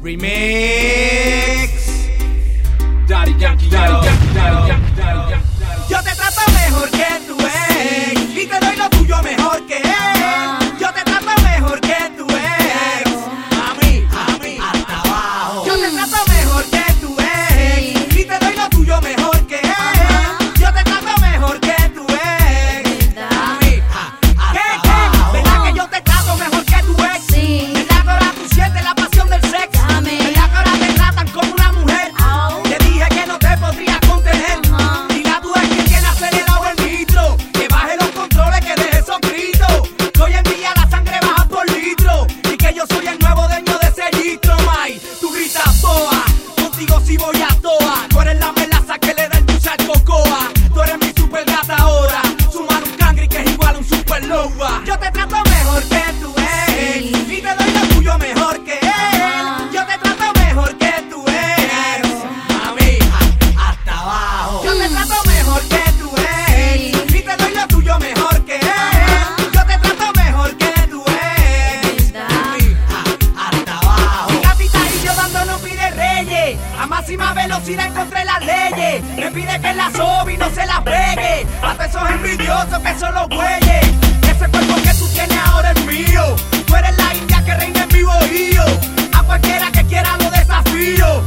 Remix. Daddy Yankee, Daddy Yankee, Daddy Yankee, Daddy Yankee. Yo te trato mejor que tu ex y te doy lo tuyo mejor que él. Yo te trato mejor que tu ex. Mami, hasta abajo. Yo te trato mejor que tu ex y te doy lo tuyo mejor que él. Yo te trato mejor que tu ex. Mami, hasta abajo. ¿Verdad que yo te trato mejor que tu ex? Sí. ¿Verdad que ahora tú sientes la pasión del sexo? ¿Verdad que ahora te tratan como una mujer? Te dije que no te podría contener. Y la duda es que tiene acelerado el nitro. Que baje los controles, que deje esos gritos. Que hoy en día la sangre baja por litro. Y que yo soy el nuevo dueño de ese litro, May. Tú gritas boa, contigo sí voy a toa. Tú eres la melaza que le da el push al cocoa. Tú eres mi super gata ahora. Sumar un cangri que es igual a un super loba. Yo te trato mejor que tu ex y te doy lo tuyo mejor que él. Yo te trato mejor que tu ex. Mami, hasta abajo. Yo te trato mejor que tu ex y te doy lo tuyo mejor que él. Yo te trato mejor que tu ex. Mami, hasta abajo. Mi gatita y yo dándonos pide reyes. A máxima velocidad encontré las leyes. Me pide que la sobe y no se la pegue. Hasta esos envidiosos que son los güeyes. Ese cuerpo que tú tienes ahora es mío. Tú eres la india que reina en mi bohío. A cualquiera que quiera lo desafío.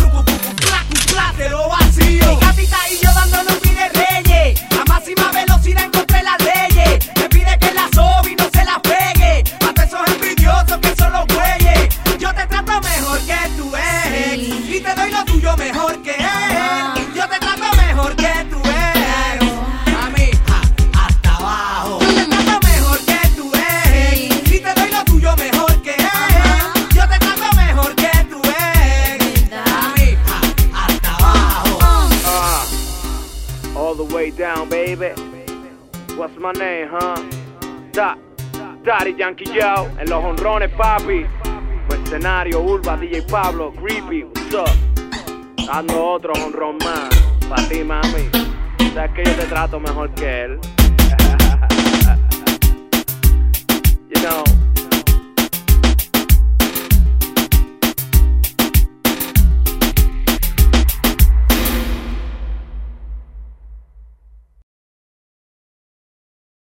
Te lo vacío. Mi gatita y yo dándonos pide reyes. A máxima velocidad encontré las leyes. Me pide que la sobe y no se la pegue. Hasta esos envidiosos que son los güeyes. Yo te trato mejor que tu ex y te doy lo tuyo mejor que él. Yo te trato mejor que tu ex. Mami, hasta abajo. Yo te trato mejor que tu ex y te doy lo tuyo mejor que él. Yo te trato mejor que tu ex. Mami, hasta abajo. All the way down, baby. What's my name, huh? Daddy Yankee Joe. En los honrones, papi. Mercenario, Urba, DJ Pablo, Creepy, what's up? Dando otro honrón más. Pa' ti, mami. Sabes que yo te trato mejor que él.